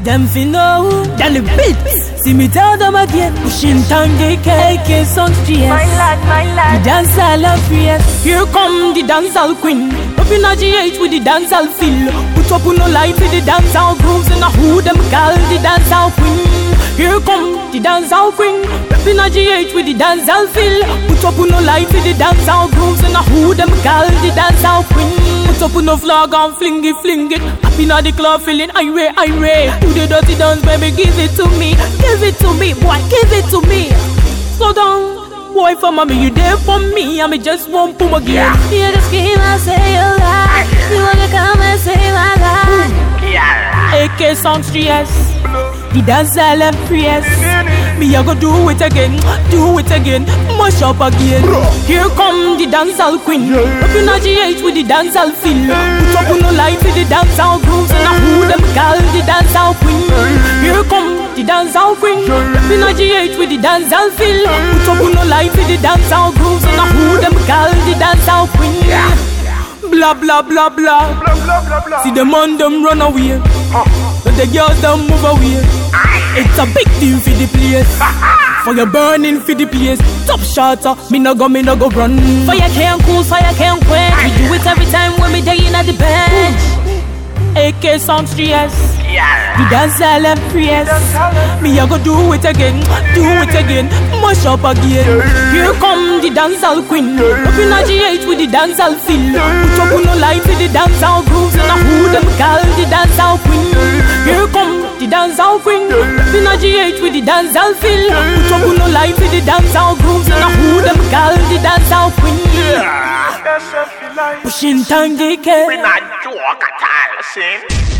Them fi know, then the beats. See me tell them again. Pushing Tangy AK songs GS. My lad. The dancehall of PS. Here come the dancehall queen. Up in a GH with the dancehall feel. Put up on no light with the dancehall grooves. And who them call the dancehall queen. Here come the dancehall queen. Up in a GH with the dancehall feel. Put up on no light with the dancehall grooves. And who them call the dancehall queen. Put up on no flag and fling it. Up in a the club feeling irate. Do the dirty dance, baby, give it to me. Give it to me, boy, give it to me. Slow down, boy, for mommy, you there for me. I just won't pull again. You just scream and say you lie. You wanna come and say my lie. AK songs 3S, the dancehall M3S. Me I go do it again, mash up again. Here come the dancehall queen. Up in a GH with the dancehall feel. Put up on no light with the dancehall grooves. And who them call the dancehall queen. Here come the dancehall queen. Up in a GH with the dancehall feel. Put up on no light with the dancehall grooves. And who them call the dancehall queen. Blah blah blah blah. See the man them run away. But the girls them move away. It's a big deal for the place. For your burning for the place. Top shotter, me no go run. Fire can't cool, fire can't quench. We do it every time when we day in at the bench. AK songs 3S, the dancehall M3S. Me I go do it again, mash up again. Here come the dancehall queen. Up in a GH with the dancehall feel. Put up on no light with the dancehall grooves. And who them call the dancehall queen. Here come the dancehall queen. Up in a GH with the dancehall feel. Put up on no light with the dancehall grooves. And who them call the dancehall queen. Pushing Tangy K. We not joke at all, see?